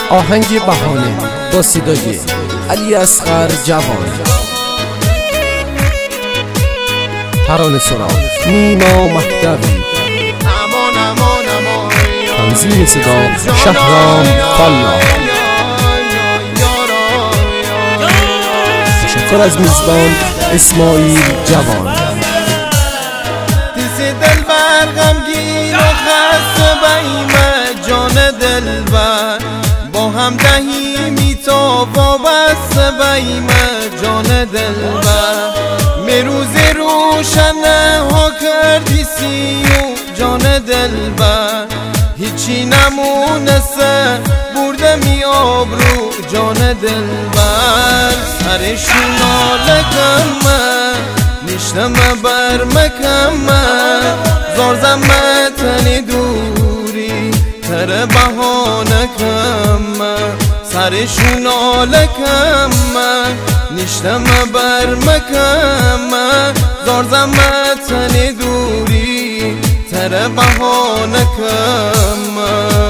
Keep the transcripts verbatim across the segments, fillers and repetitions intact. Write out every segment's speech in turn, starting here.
آهنگ بهانه با صدای علی اصغر جوان. ترانه سرا نیما مهدوی. تنظیم صدا شهرام فالله. تشکر از میزبان اسماعیل جوان. دیسی دل بر غمگین و خسته بایمه جان دلبر، با هم دهیمی تا وابسته بایمه جان دلبر. می روز روشنه ها کردی سیو جان دلبر، هیچی نمونسته برده می آبرو جان دلبر. سرشون آلکمه نشتمه بر مکمه، زار زمتنی دوری تر بهانه کمه. سرشون آلکمه نشتمه بر مکمه، زار زمتنی دوری تر بهانه کمه.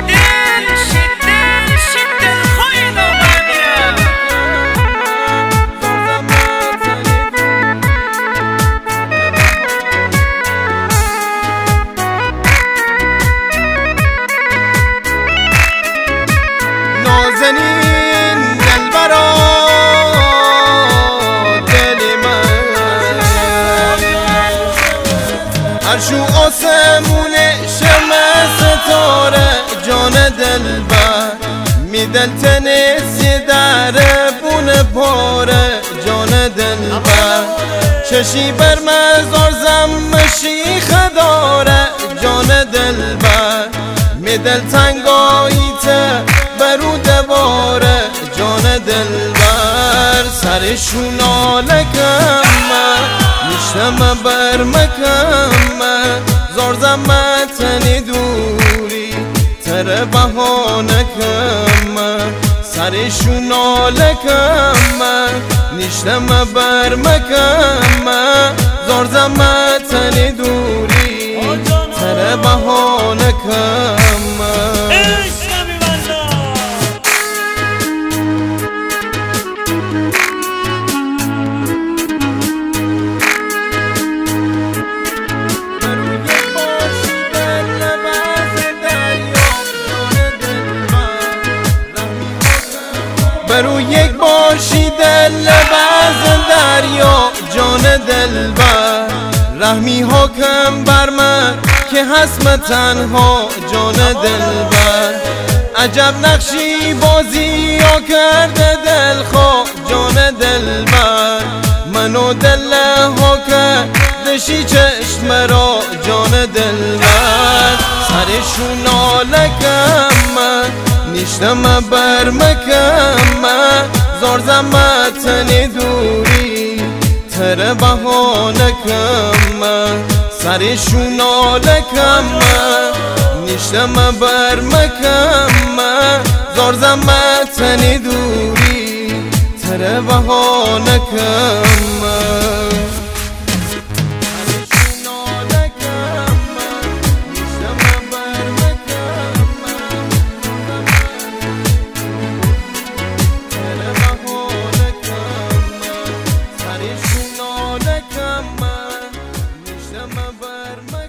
نازنین دلبرا دل من، عرش و آسمون شمع ستاره جان دلبر. می دل تنیسی در بون پاره جان دلبر. چشی بر مزار زمشی خداره جان دلبر. می دل تنگاییته برو دواره جان دلبر. سرشون آلکمه نشتمه بر مکمه، زار زمتنی دوری تر بهانه کمه. سرشون آلکمه نشتمه بر مکمه، زار زمتنی دوری تر بهانه کمه. برو یک باشی دل باز دریا جان دلبر. رحمی حاکم بر من که هستم تنها جان دلبر. عجب نقشی بازی ها کرده دلخواه جان دلبر. منو دل ها کردشی چشم را جان دلبر. سرشون آلکمه نشتمه بر مکمه، زار زمتنی دوری تر بهانه کمه. سرشون آلکمه نشتمه بر مکمه، زار زمتنی دوری تر بهانه کمه. Come on,